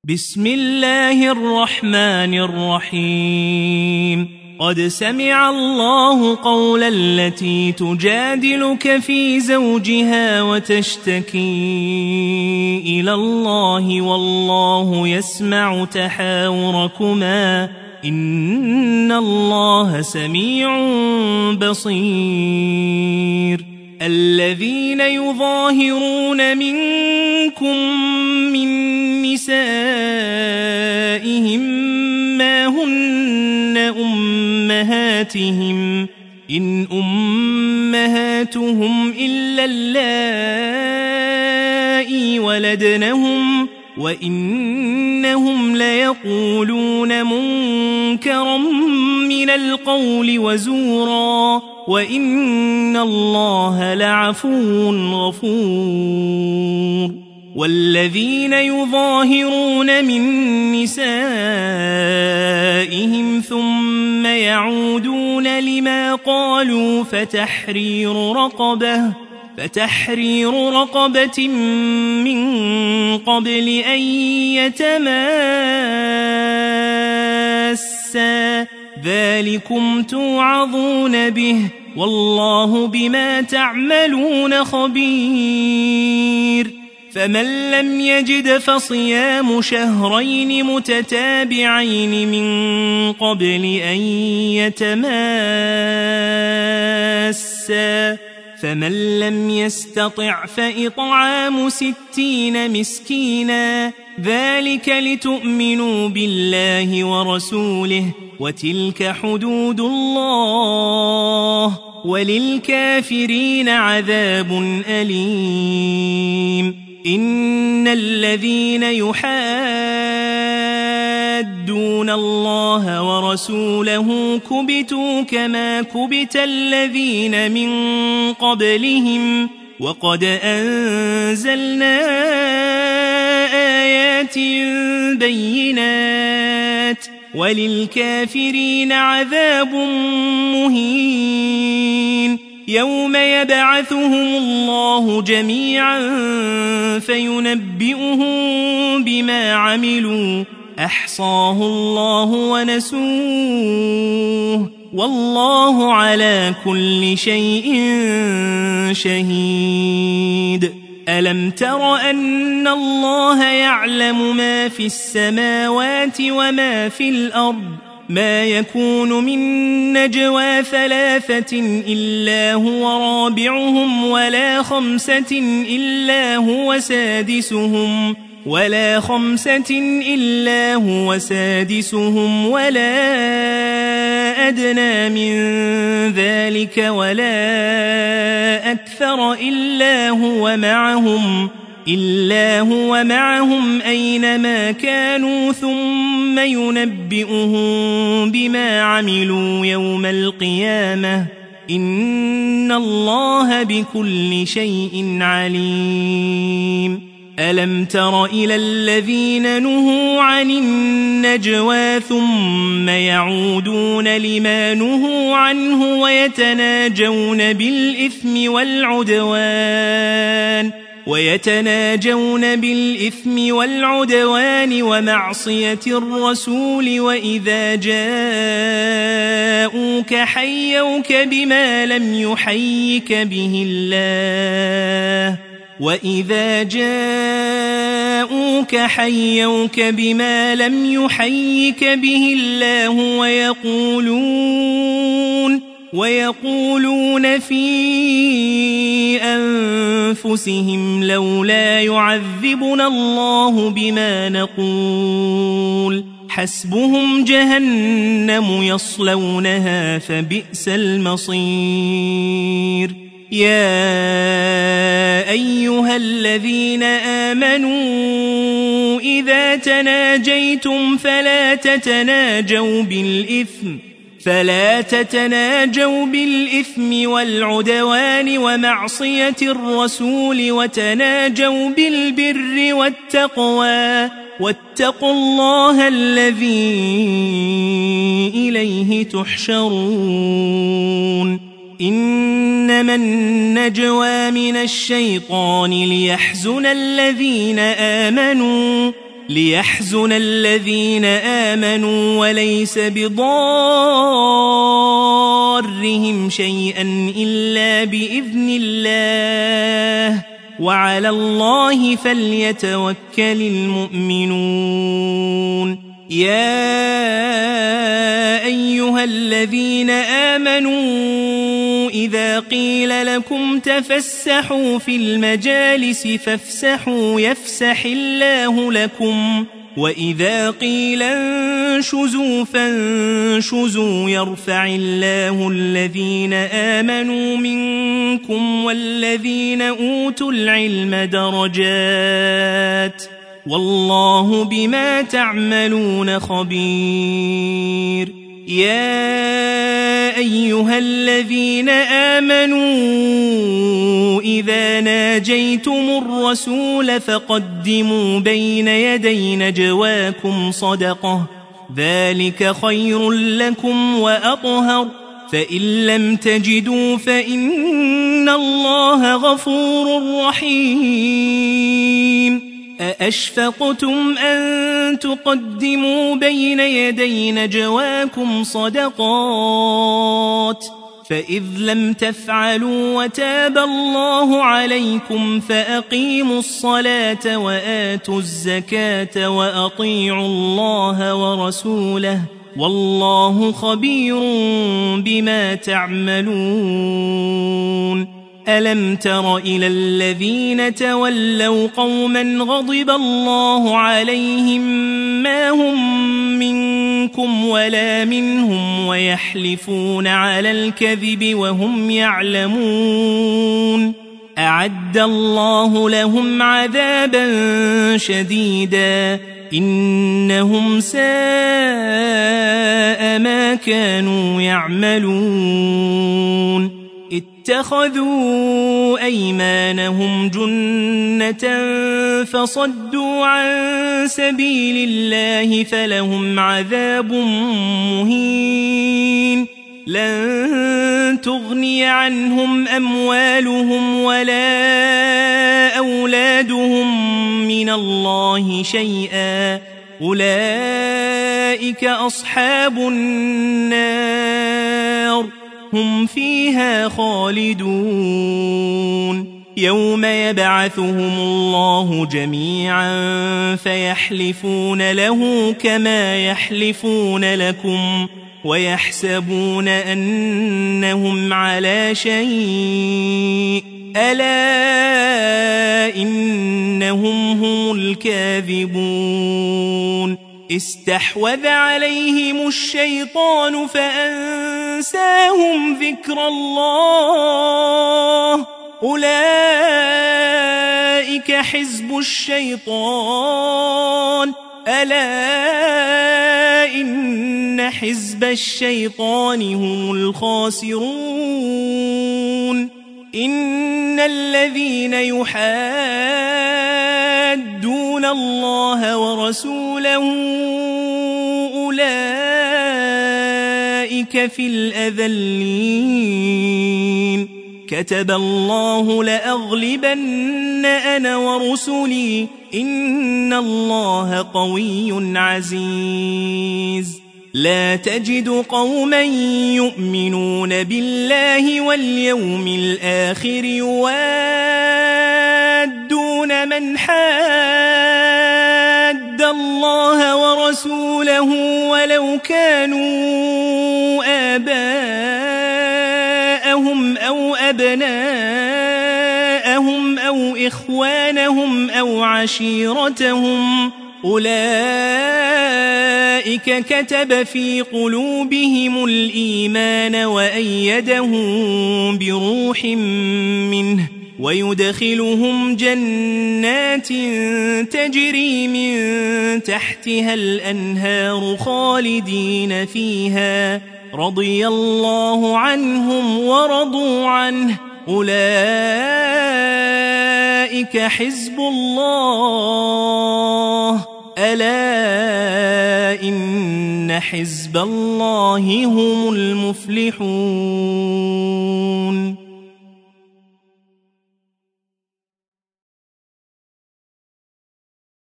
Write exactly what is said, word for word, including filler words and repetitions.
بسم الله الرحمن الرحيم قد سمع الله قول التي تجادلك في زوجها وتشتكي إلى الله والله يسمع تحاوركما إن الله سميع بصير الذين يظاهرون منكم من نسائهم ما هن أمهاتهم إن أمهاتهم إلا اللائي ولدنهم وإنهم ليقولون منكرا من القول وزورا وإن الله لعفو غفور والذين يظاهرون من نسائهم ثم يعودون لما قالوا فتحرير رقبة فتحرير رقبة من قبل أن يتماسا ذلكم توعظون به والله بما تعملون خبير فمن لم يجد فصيام شهرين متتابعين من قبل أن يتماسا فمن لم يستطع فإطعام ستين مسكينا ذلك لتؤمنوا بالله ورسوله وتلك حدود الله وللكافرين عذاب أليم إن الذين يحادون الله ورسوله كبتوا كما كبت الذين من قبلهم وقد أنزلنا آيات بينات وللكافرين عذاب مهين يوم يبعثهم الله جميعا فينبئهم بما عملوا أحصاه الله ونسوه والله على كل شيء شهيد ألم تر أن الله يعلم ما في السماوات وما في الأرض ما يكون من نجوى ثلاثة إلا هو رابعهم ولا خمسة إلا هو سادسهم ولا خمسة إلا هو سادسهم ولا أدنى من ذلك ولا أكثر إلا هو معهم إلا هو معهم أينما كانوا ثم ينبئهم بما عملوا يوم القيامة إن الله بكل شيء عليم ألم تر إلى الذين نهوا عن النجوى ثم يعودون لما نهوا عنه ويتناجون بالإثم والعدوان ويتناجون بالإثم والعدوان ومعصية الرسول وإذا جاءوك حيوك بما لم يحيك به الله وإذا جاءوك حيوك بما لم يحيك به الله ويقولون ويقولون في أنفسهم لولا يعذبنا الله بما نقول حسبهم جهنم يصلونها فبئس المصير يا أيها الذين آمنوا إذا تناجيتم فلا تتناجوا بالإثم فلا تتناجوا بالإثم والعدوان ومعصية الرسول وتناجوا بالبر والتقوى واتقوا الله الذي إليه تحشرون إنما النجوى من الشيطان ليحزن الذين آمنوا ليحزن الذين آمنوا وليس بضارهم شيئا إلا بإذن الله وعلى الله فليتوكل المؤمنون. يا أيها الذين آمنوا إذا قيل لكم تفسحوا في المجالس فافسحوا يفسح الله لكم وإذا قيل انشزوا فانشزوا يرفع الله الذين آمنوا منكم والذين أوتوا العلم درجات والله بما تعملون خبير. يا أيها الذين آمنوا إذا ناجيتم الرسول فقدموا بين يدي نجواكم صدقة ذلك خير لكم وأطهر فإن لم تجدوا فإن الله غفور رحيم. أأشفقتم أن تقدموا بين يدي نجواكم صدقات فإذ لم تفعلوا وتاب الله عليكم فأقيموا الصلاة وآتوا الزكاة وأطيعوا الله ورسوله والله خبير بما تعملون. ألم تر إلى الذين تولوا قوما غضب الله عليهم ما هم منكم ولا منهم ويحلفون على الكذب وهم يعلمون أعد الله لهم عذابا شديدا إنهم ساء ما كانوا يعملون. اتخذوا أيمانهم جنة فصدوا عن سبيل الله فلهم عذاب مهين. لن تغني عنهم أموالهم ولا أولادهم من الله شيئا أولئك أصحاب النار هم فيها خالدون. يوم يبعثهم الله جميعا فيحلفون له كما يحلفون لكم ويحسبون أنهم على شيء ألا إنهم هم الكاذبون. استحوذ عليهم الشيطان فأنساهم ذكر الله أولئك حزب الشيطان ألا إن حزب الشيطان هم الخاسرون. إن الذين يحادون الله ورسوله أولئك في الأذلين. كتب الله لأغلبن أنا ورسلي إن الله قوي عزيز. لا تجد قوما يؤمنون بالله واليوم الآخر يوادون من حاد الله ورسوله ولو كانوا آباءهم أو أبناءهم أو إخوانهم أو عشيرتهم أولئك كتب في قلوبهم الإيمان وأيدهم بروح منه ويدخلهم جنات تجري من تحتها الأنهار خالدين فيها رضي الله عنهم ورضوا عنه أولئك حزب الله ألا إن حزب الله هم المفلحون.